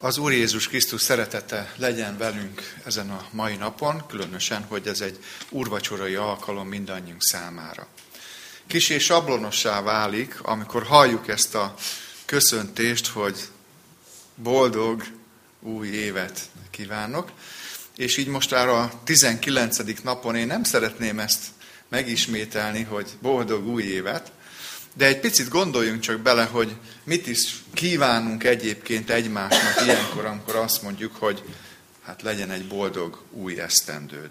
Az Úr Jézus Krisztus szeretete legyen velünk ezen a mai napon, különösen, hogy ez egy úrvacsorai alkalom mindannyiunk számára. Kissé sablonossá válik, amikor halljuk ezt a köszöntést, hogy boldog új évet kívánok, és így most már a 19. napon én nem szeretném ezt megismételni, hogy boldog új évet, de egy picit gondoljunk csak bele, hogy mit is kívánunk egyébként egymásnak ilyenkor, amikor azt mondjuk, hogy hát legyen egy boldog új esztendőd.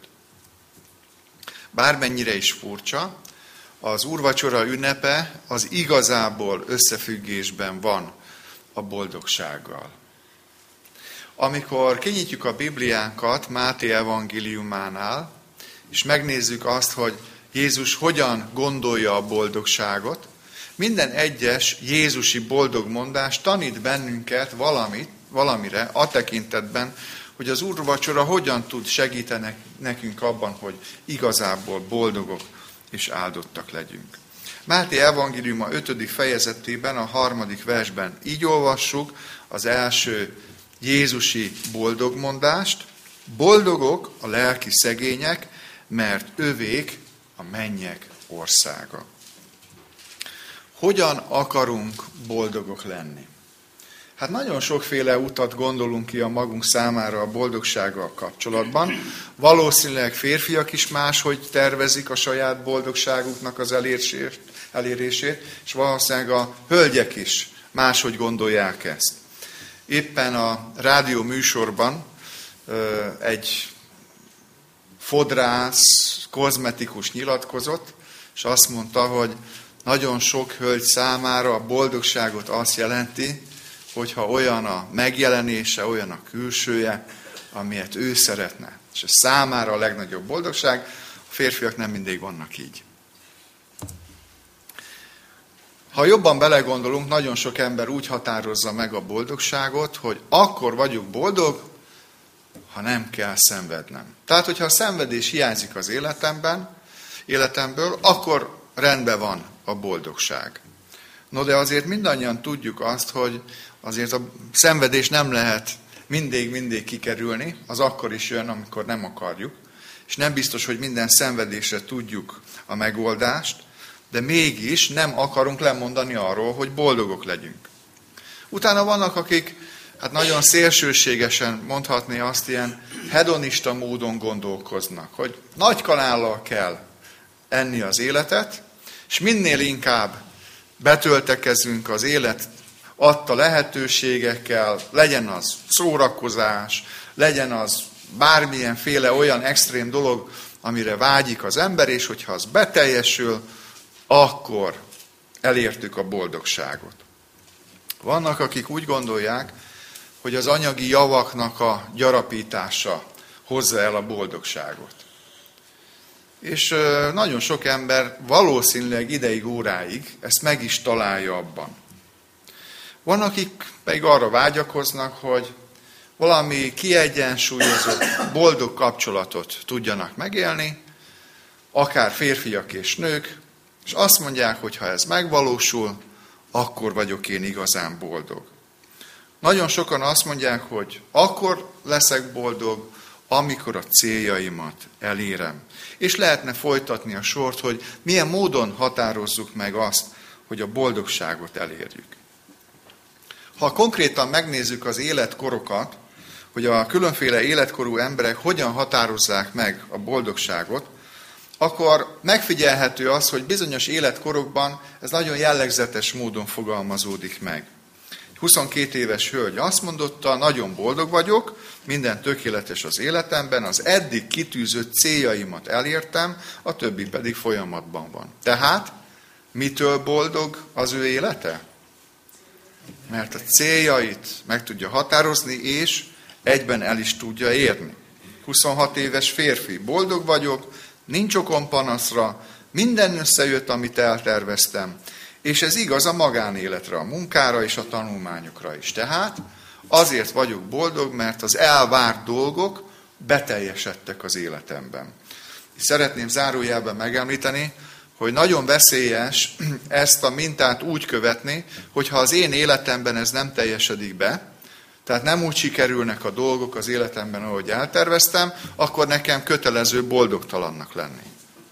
Bármennyire is furcsa, az úrvacsora ünnepe az igazából összefüggésben van a boldogsággal. Amikor kinyitjuk a Bibliánkat Máté evangéliumánál, és megnézzük azt, hogy Jézus hogyan gondolja a boldogságot, minden egyes jézusi boldogmondás tanít bennünket valamire a tekintetben, hogy az úrvacsora hogyan tud segíteni nekünk abban, hogy igazából boldogok és áldottak legyünk. Máté evangéliuma 5. fejezetében, a 3. versben így olvassuk az első jézusi boldogmondást: boldogok a lelki szegények, mert övék a mennyek országa. Hogyan akarunk boldogok lenni? Hát nagyon sokféle utat gondolunk ki a magunk számára a boldogsággal kapcsolatban. Valószínűleg férfiak is máshogy tervezik a saját boldogságuknak az elérését, és valószínűleg a hölgyek is máshogy gondolják ezt. Éppen a rádió műsorban egy fodrász, kozmetikus nyilatkozott, és azt mondta, hogy nagyon sok hölgy számára a boldogságot azt jelenti, hogyha olyan a megjelenése, olyan a külsője, amilyet ő szeretne. És ez számára a legnagyobb boldogság, a férfiak nem mindig vannak így. Ha jobban belegondolunk, nagyon sok ember úgy határozza meg a boldogságot, hogy akkor vagyok boldog, ha nem kell szenvednem. Tehát, hogyha a szenvedés hiányzik az életemből, akkor rendben van a boldogság. No, de azért mindannyian tudjuk azt, hogy azért a szenvedés nem lehet mindig kikerülni, az akkor is jön, amikor nem akarjuk, és nem biztos, hogy minden szenvedésre tudjuk a megoldást, de mégis nem akarunk lemondani arról, hogy boldogok legyünk. Utána vannak, akik hát nagyon szélsőségesen mondhatni azt, ilyen hedonista módon gondolkoznak, hogy nagy kanállal kell enni az életet, és minél inkább betöltekezünk az élet adta lehetőségekkel, legyen az szórakozás, legyen az bármilyenféle olyan extrém dolog, amire vágyik az ember, és hogyha az beteljesül, akkor elértük a boldogságot. Vannak, akik úgy gondolják, hogy az anyagi javaknak a gyarapítása hozza el a boldogságot. És nagyon sok ember valószínűleg ideig, óráig ezt meg is találja abban. Van, akik pedig arra vágyakoznak, hogy valami kiegyensúlyozott, boldog kapcsolatot tudjanak megélni, akár férfiak és nők, és azt mondják, hogy ha ez megvalósul, akkor vagyok én igazán boldog. Nagyon sokan azt mondják, hogy akkor leszek boldog, amikor a céljaimat elérem. És lehetne folytatni a sort, hogy milyen módon határozzuk meg azt, hogy a boldogságot elérjük. Ha konkrétan megnézzük az életkorokat, hogy a különféle életkorú emberek hogyan határozzák meg a boldogságot, akkor megfigyelhető az, hogy bizonyos életkorokban ez nagyon jellegzetes módon fogalmazódik meg. 22 éves hölgy azt mondotta, nagyon boldog vagyok, minden tökéletes az életemben, az eddig kitűzött céljaimat elértem, a többi pedig folyamatban van. Tehát mitől boldog az ő élete? Mert a céljait meg tudja határozni, és egyben el is tudja érni. 26 éves férfi, boldog vagyok, nincs okom panaszra, minden összejött, amit elterveztem, és ez igaz a magánéletre, a munkára és a tanulmányokra is. Tehát azért vagyok boldog, mert az elvárt dolgok beteljesedtek az életemben. Szeretném zárójelben megemlíteni, hogy nagyon veszélyes ezt a mintát úgy követni, hogyha az én életemben ez nem teljesedik be, Tehát nem úgy sikerülnek a dolgok az életemben, ahogy elterveztem, akkor nekem kötelező boldogtalannak lenni.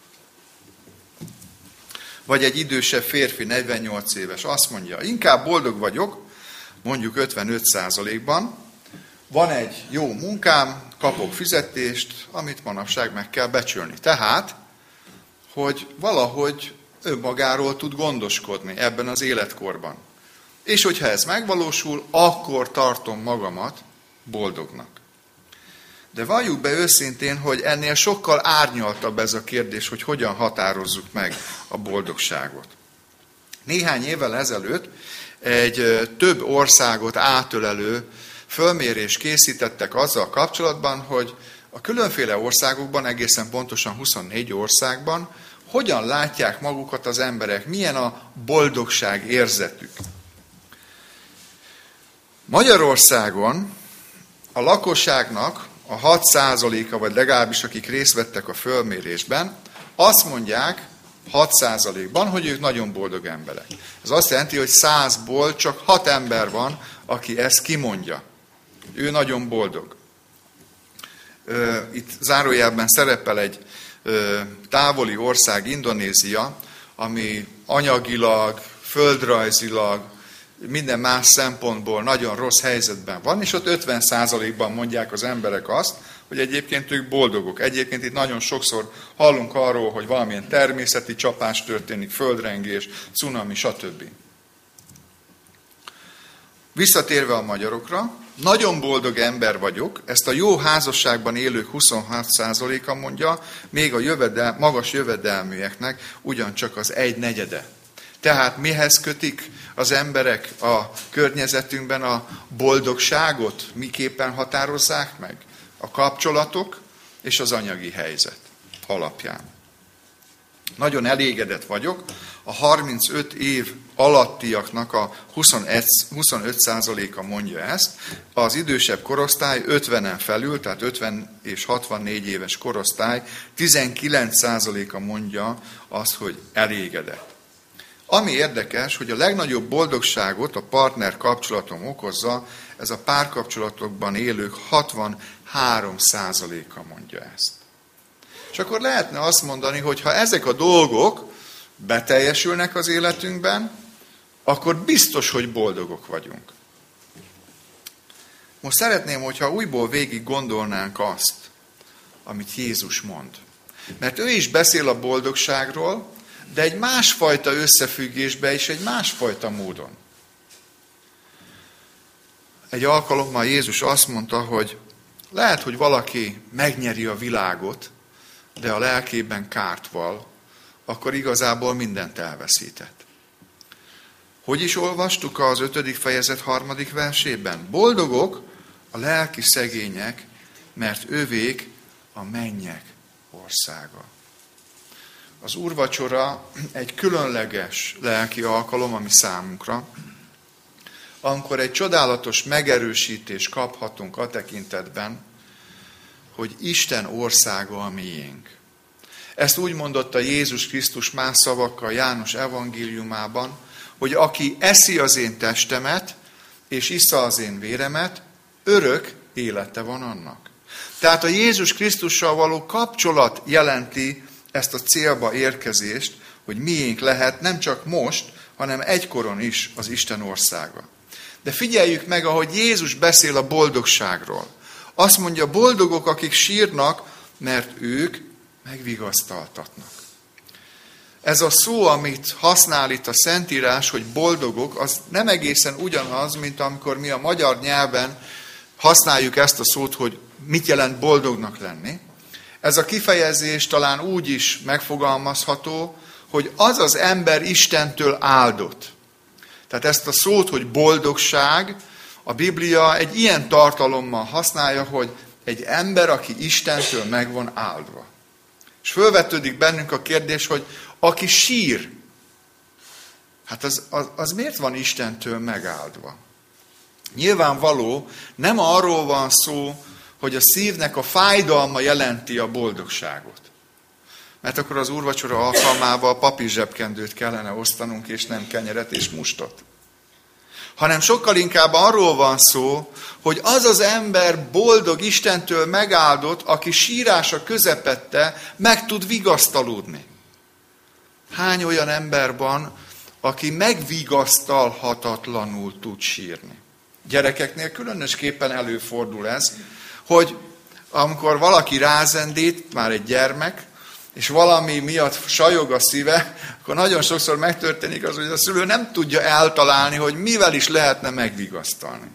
Vagy egy idősebb férfi, 48 éves, azt mondja, inkább boldog vagyok, mondjuk 55%-ban, van egy jó munkám, kapok fizetést, amit manapság meg kell becsülni. Tehát, hogy valahogy önmagáról tud gondoskodni ebben az életkorban. És hogyha ez megvalósul, akkor tartom magamat boldognak. De valljuk be őszintén, hogy ennél sokkal árnyaltabb ez a kérdés, hogy hogyan határozzuk meg a boldogságot. Néhány évvel ezelőtt egy több országot átölelő fölmérést készítettek azzal kapcsolatban, hogy a különféle országokban, egészen pontosan 24 országban, hogyan látják magukat az emberek, milyen a boldogság érzetük. Magyarországon a lakosságnak a 6%-a, vagy legalábbis akik részt vettek a fölmérésben, azt mondják 6%-ban, hogy ők nagyon boldog emberek. Ez azt jelenti, hogy 100-ból csak 6 ember van, aki ezt kimondja. Ő nagyon boldog. Itt zárójelben szerepel egy távoli ország, Indonézia, ami anyagilag, földrajzilag, minden más szempontból nagyon rossz helyzetben van, és ott 50%-ban mondják az emberek azt, hogy egyébként ők boldogok. Egyébként itt nagyon sokszor hallunk arról, hogy valamilyen természeti csapás történik, földrengés, cunami, stb. Visszatérve a magyarokra, nagyon boldog ember vagyok, ezt a jó házasságban élők 26%-a mondja, még a magas jövedelműeknek ugyancsak az 1/4. Tehát mihez kötik az emberek a környezetünkben a boldogságot? Miképpen határozzák meg? A kapcsolatok és az anyagi helyzet alapján. Nagyon elégedett vagyok. A 35 év alattiaknak a 25%-a mondja ezt. Az idősebb korosztály 50-en felül, tehát 50 és 64 éves korosztály 19%-a mondja azt, hogy elégedett. Ami érdekes, hogy a legnagyobb boldogságot a partner kapcsolatom okozza, ez a párkapcsolatokban élők 63%-a mondja ezt. És akkor lehetne azt mondani, hogy ha ezek a dolgok beteljesülnek az életünkben, akkor biztos, hogy boldogok vagyunk. Most szeretném, hogyha újból végig gondolnánk azt, amit Jézus mond. Mert ő is beszél a boldogságról, de egy másfajta összefüggésben és egy másfajta módon. Egy alkalommal Jézus azt mondta, hogy lehet, hogy valaki megnyeri a világot, de a lelkében kárt val, akkor igazából mindent elveszített. Hogy is olvastuk az 5. fejezet 3. versében? Boldogok a lelki szegények, mert övék a mennyek országa. Az úrvacsora egy különleges lelki alkalom, ami számunkra, amikor egy csodálatos megerősítést kaphatunk a tekintetben, hogy Isten országa a miénk. Ezt úgy mondotta Jézus Krisztus más szavakkal János evangéliumában, hogy aki eszi az én testemet, és issza az én véremet, örök élete van annak. Tehát a Jézus Krisztussal való kapcsolat jelenti ezt a célba érkezést, hogy miénk lehet nem csak most, hanem egykoron is az Isten országa. De figyeljük meg, ahogy Jézus beszél a boldogságról. Azt mondja, boldogok, akik sírnak, mert ők megvigasztaltatnak. Ez a szó, amit használ itt a Szentírás, hogy boldogok, az nem egészen ugyanaz, mint amikor mi a magyar nyelven használjuk ezt a szót, hogy mit jelent boldognak lenni. Ez a kifejezés talán úgy is megfogalmazható, hogy az az ember Istentől áldott. Tehát ezt a szót, hogy boldogság, a Biblia egy ilyen tartalommal használja, hogy egy ember, aki Istentől meg van áldva. És fölvetődik bennünk a kérdés, hogy aki sír, hát az miért van Istentől megáldva? Nyilvánvaló, nem arról van szó, hogy a szívnek a fájdalma jelenti a boldogságot. Mert akkor az úrvacsora alkalmával papír zsebkendőt kellene osztanunk, és nem kenyeret és mustot. hanem sokkal inkább arról van szó, hogy az az ember boldog, Istentől megáldott, aki sírása közepette meg tud vigasztalódni. Hány olyan ember van, aki megvigasztalhatatlanul tud sírni? Gyerekeknél különösképpen előfordul ez, hogy amikor valaki rázendít, már egy gyermek, és valami miatt sajog a szíve, akkor nagyon sokszor megtörténik az, hogy a szülő nem tudja eltalálni, hogy mivel is lehetne megvigasztalni.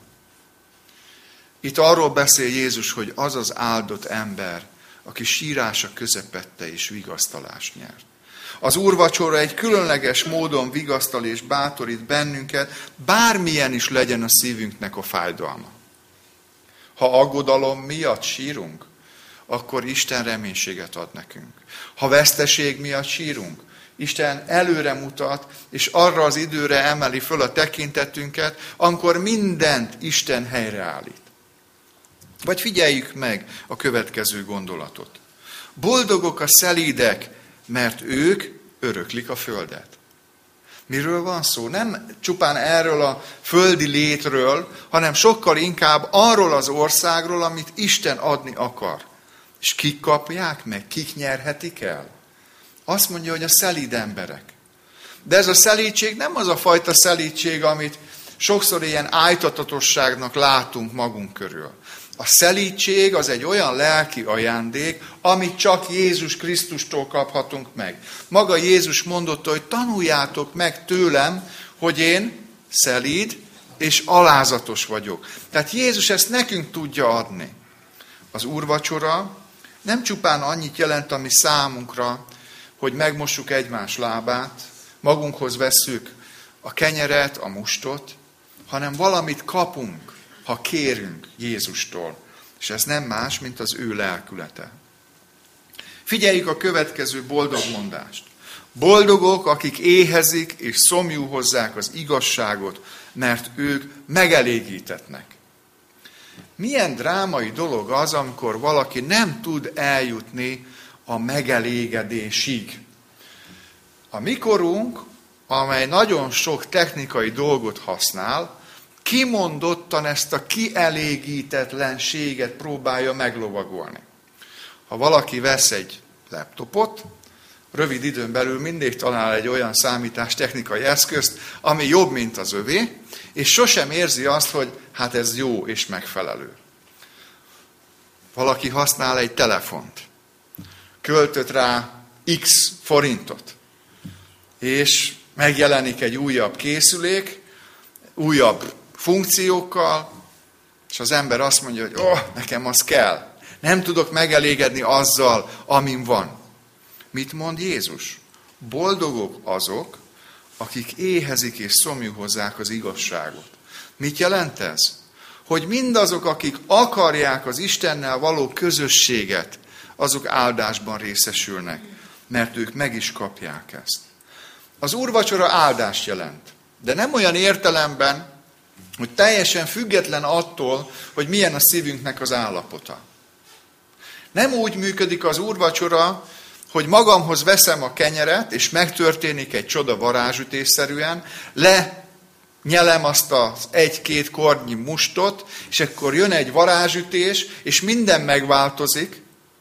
Itt arról beszél Jézus, hogy az az áldott ember, aki sírása közepette és vigasztalást nyert. Az úrvacsora egy különleges módon vigasztal és bátorít bennünket, bármilyen is legyen a szívünknek a fájdalma. Ha aggodalom miatt sírunk, akkor Isten reménységet ad nekünk. Ha veszteség miatt sírunk, Isten előre mutat, és arra az időre emeli föl a tekintetünket, amikor mindent Isten helyreállít. Vagy figyeljük meg a következő gondolatot. Boldogok a szelídek, mert ők öröklik a földet. Miről van szó? Nem csupán erről a földi létről, hanem sokkal inkább arról az országról, amit Isten adni akar. És kik kapják meg? Kik nyerhetik el? Azt mondja, hogy a szelíd emberek. De ez a szelídség nem az a fajta szelídség, amit sokszor ilyen ájtatatosságnak látunk magunk körül. A szelídség az egy olyan lelki ajándék, amit csak Jézus Krisztustól kaphatunk meg. Maga Jézus mondotta, hogy tanuljátok meg tőlem, hogy én szelíd és alázatos vagyok. Tehát Jézus ezt nekünk tudja adni. Az úrvacsora nem csupán annyit jelent, ami számunkra, hogy megmossuk egymás lábát, magunkhoz vesszük a kenyeret, a mustot, hanem valamit kapunk, ha kérünk Jézustól. És ez nem más, mint az ő lelkülete. Figyeljük a következő boldog mondást. Boldogok, akik éhezik és szomjú hozzák az igazságot, mert ők megelégítetnek. Milyen drámai dolog az, amikor valaki nem tud eljutni a megelégedésig. A mi korunk, amely nagyon sok technikai dolgot használ, kimondottan ezt a kielégítetlenséget próbálja meglovagolni. Ha valaki vesz egy laptopot, rövid időn belül mindig talál egy olyan számítástechnikai eszközt, ami jobb, mint az övé, és sosem érzi azt, hogy hát ez jó és megfelelő. Valaki használ egy telefont, költött rá X forintot, és megjelenik egy újabb készülék, újabb funkciókkal, és az ember azt mondja, hogy nekem az kell. Nem tudok megelégedni azzal, amin van. Mit mond Jézus? Boldogok azok, akik éhezik és szomjú hozzák az igazságot. Mit jelent ez? Hogy mindazok, akik akarják az Istennel való közösséget, azok áldásban részesülnek, mert ők meg is kapják ezt. Az úrvacsora áldást jelent, de nem olyan értelemben, hogy teljesen független attól, hogy milyen a szívünknek az állapota. Nem úgy működik az úrvacsora, hogy magamhoz veszem a kenyeret, és megtörténik egy csoda varázsütésszerűen, lenyelem azt az 1-2 kornyi mustot, és akkor jön egy varázsütés, és minden megváltozik,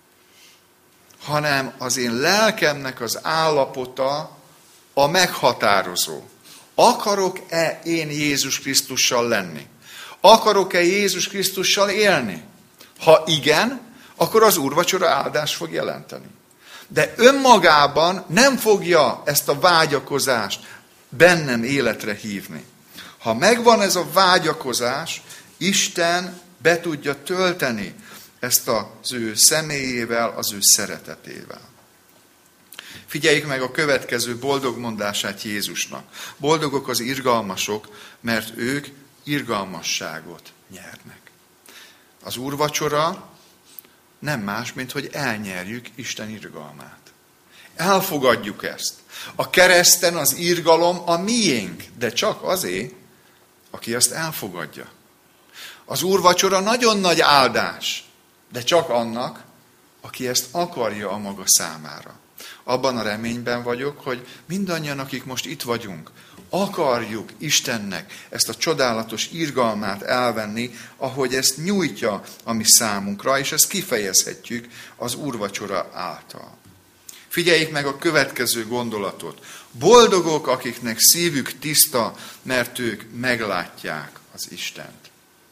hanem az én lelkemnek az állapota a meghatározó. Akarok-e én Jézus Krisztussal lenni? Akarok-e Jézus Krisztussal élni? Ha igen, akkor az úrvacsora áldást fog jelenteni. De önmagában nem fogja ezt a vágyakozást bennem életre hívni. Ha megvan ez a vágyakozás, Isten be tudja tölteni ezt az ő személyével, az ő szeretetével. Figyeljük meg a következő boldog mondását Jézusnak. Boldogok az irgalmasok, mert ők irgalmasságot nyernek. Az úrvacsora nem más, mint hogy elnyerjük Isten irgalmát. Elfogadjuk ezt. A kereszten az irgalom a miénk, de csak azé, aki azt elfogadja. Az úrvacsora nagyon nagy áldás, de csak annak, aki ezt akarja a maga számára. Abban a reményben vagyok, hogy mindannyian, akik most itt vagyunk, akarjuk Istennek ezt a csodálatos irgalmát elvenni, ahogy ezt nyújtja a mi számunkra, és ezt kifejezhetjük az úrvacsora által. Figyeljék meg a következő gondolatot. Boldogok, akiknek szívük tiszta, mert ők meglátják az Istent.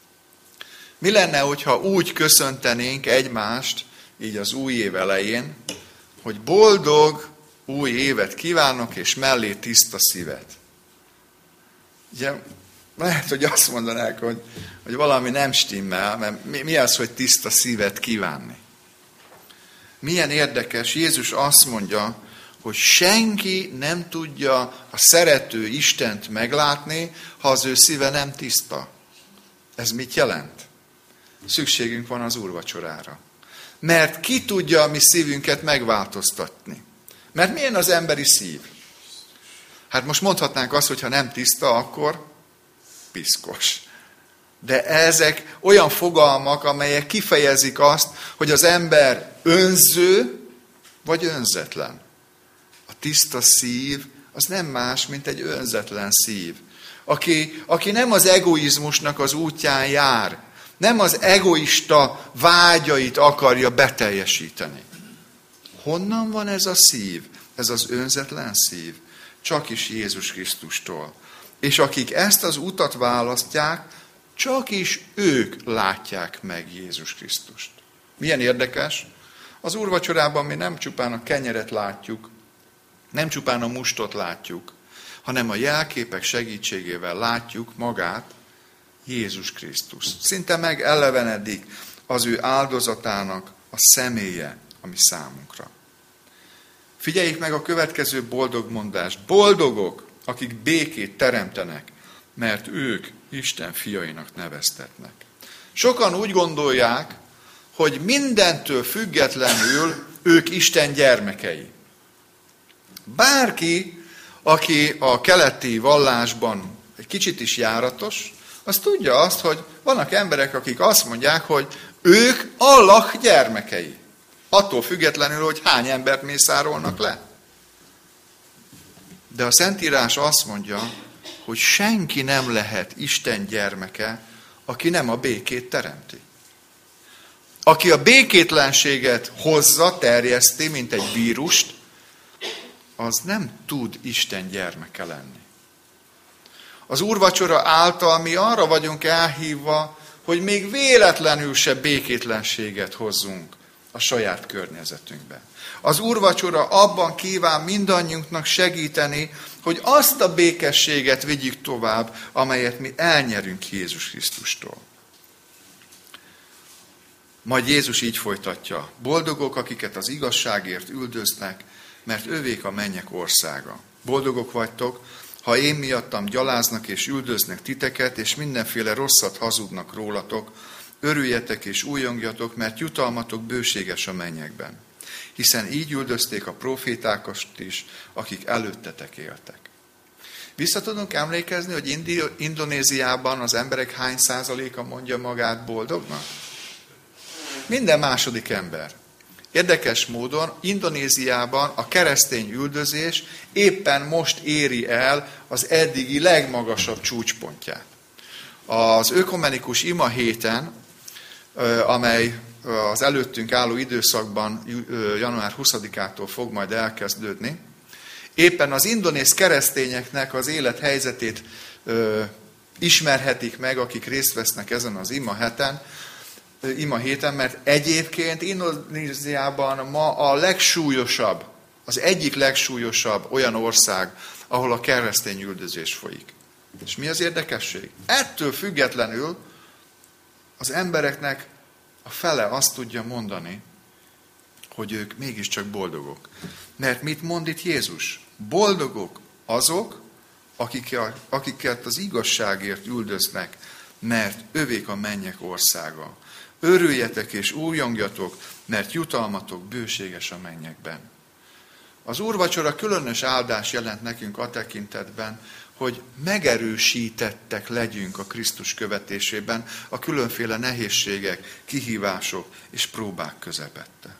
Mi lenne, hogyha úgy köszöntenénk egymást, így az új év elején, hogy boldog új évet kívánok, és mellé tiszta szívet. Ugye, lehet, hogy azt mondanák, hogy valami nem stimmel, mert mi az, hogy tiszta szívet kívánni? Milyen érdekes, Jézus azt mondja, hogy senki nem tudja a szerető Istent meglátni, ha az ő szíve nem tiszta. Ez mit jelent? Szükségünk van az úrvacsorára. Mert ki tudja a mi szívünket megváltoztatni? Mert milyen az emberi szív? Hát most mondhatnánk azt, hogy ha nem tiszta, akkor piszkos. De ezek olyan fogalmak, amelyek kifejezik azt, hogy az ember önző vagy önzetlen. A tiszta szív az nem más, mint egy önzetlen szív. Aki nem az egoizmusnak az útján jár, nem az egoista vágyait akarja beteljesíteni. Honnan van ez a szív? Ez az önzetlen szív? Csak is Jézus Krisztustól. És akik ezt az utat választják, csak is ők látják meg Jézus Krisztust. Milyen érdekes? Az úrvacsorában mi nem csupán a kenyeret látjuk, nem csupán a mustot látjuk, hanem a jelképek segítségével látjuk magát, Jézus Krisztus. Szinte megelevenedik az ő áldozatának a személye, ami számunkra. Figyeljék meg a következő boldog mondást. Boldogok, akik békét teremtenek, mert ők Isten fiainak neveztetnek. Sokan úgy gondolják, hogy mindentől függetlenül ők Isten gyermekei. Bárki, aki a keleti vallásban egy kicsit is járatos, az tudja azt, hogy vannak emberek, akik azt mondják, hogy ők Allah gyermekei. Attól függetlenül, hogy hány embert mészárolnak le. De a Szentírás azt mondja, hogy senki nem lehet Isten gyermeke, aki nem a békét teremti. Aki a békétlenséget hozza, terjeszti, mint egy vírust, az nem tud Isten gyermeke lenni. Az úrvacsora által mi arra vagyunk elhívva, hogy még véletlenül se békétlenséget hozzunk a saját környezetünkbe. Az úrvacsora abban kíván mindannyiunknak segíteni, hogy azt a békességet vigyük tovább, amelyet mi elnyerünk Jézus Krisztustól. Majd Jézus így folytatja. Boldogok, akiket az igazságért üldöznek, mert övék a mennyek országa. Boldogok vagytok, ha én miattam gyaláznak és üldöznek titeket, és mindenféle rosszat hazudnak rólatok, örüljetek és újongjatok, mert jutalmatok bőséges a mennyekben. Hiszen így üldözték a profétákat is, akik előttetek éltek. Vissza tudunk emlékezni, hogy Indonéziában az emberek hány százaléka mondja magát boldognak? Minden második ember. Érdekes módon Indonéziában a keresztény üldözés éppen most éri el az eddigi legmagasabb csúcspontját. Az ökumenikus ima héten, amely az előttünk álló időszakban január 20-ától fog majd elkezdődni, éppen az indonéz keresztényeknek az élethelyzetét ismerhetik meg, akik részt vesznek ezen az ima héten, mert egyébként Indonéziában ma a legsúlyosabb, az egyik legsúlyosabb olyan ország, ahol a keresztény üldözés folyik. És mi az érdekesség? Ettől függetlenül az embereknek a fele azt tudja mondani, hogy ők mégiscsak boldogok. Mert mit mond itt Jézus? Boldogok azok, akiket az igazságért üldöznek, mert övék a mennyek országa. Örüljetek és újongjatok, mert jutalmatok bőséges a mennyekben. Az úrvacsora különös áldás jelent nekünk a tekintetben, hogy megerősítettek legyünk a Krisztus követésében a különféle nehézségek, kihívások és próbák közepette.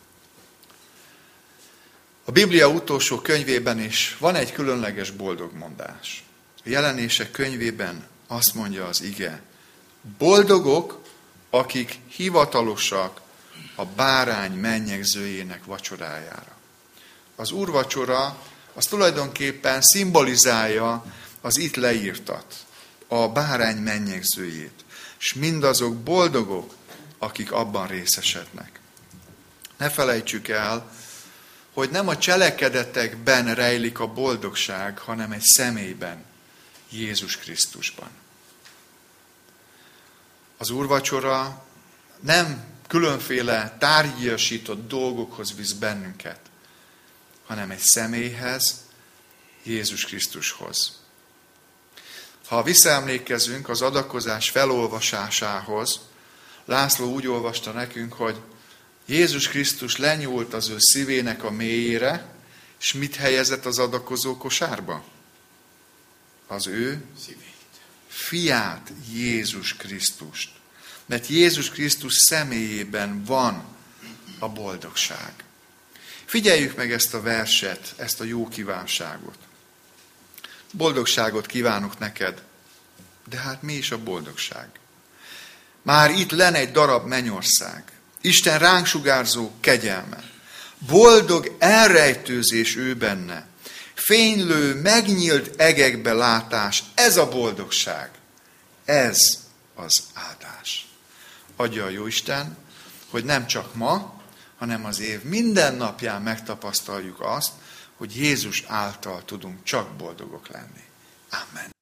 A Biblia utolsó könyvében is van egy különleges boldogmondás. A Jelenések könyvében azt mondja az ige, boldogok, akik hivatalosak a bárány mennyegzőjének vacsorájára. Az úrvacsora az tulajdonképpen szimbolizálja az itt leírtat, a bárány mennyegzőjét, és mindazok boldogok, akik abban részesednek. Ne felejtsük el, hogy nem a cselekedetekben rejlik a boldogság, hanem egy személyben, Jézus Krisztusban. Az úrvacsora nem különféle tárgyasított dolgokhoz visz bennünket, hanem egy személyhez, Jézus Krisztushoz. Ha visszaemlékezünk az adakozás felolvasásához, László úgy olvasta nekünk, hogy Jézus Krisztus lenyúlt az ő szívének a mélyére, és mit helyezett az adakozó kosárba? Az ő fiát, Jézus Krisztust. Mert Jézus Krisztus személyében van a boldogság. Figyeljük meg ezt a verset, ezt a jó kívánságot. Boldogságot kívánok neked, de hát mi is a boldogság? Már itt lenne egy darab mennyország. Isten ránk sugárzó kegyelme. Boldog elrejtőzés ő benne. Fénylő, megnyílt egekbe látás. Ez a boldogság. Ez az áldás. Adja a Jóisten, hogy nem csak ma, hanem az év minden napján megtapasztaljuk azt, hogy Jézus által tudunk csak boldogok lenni. Amen.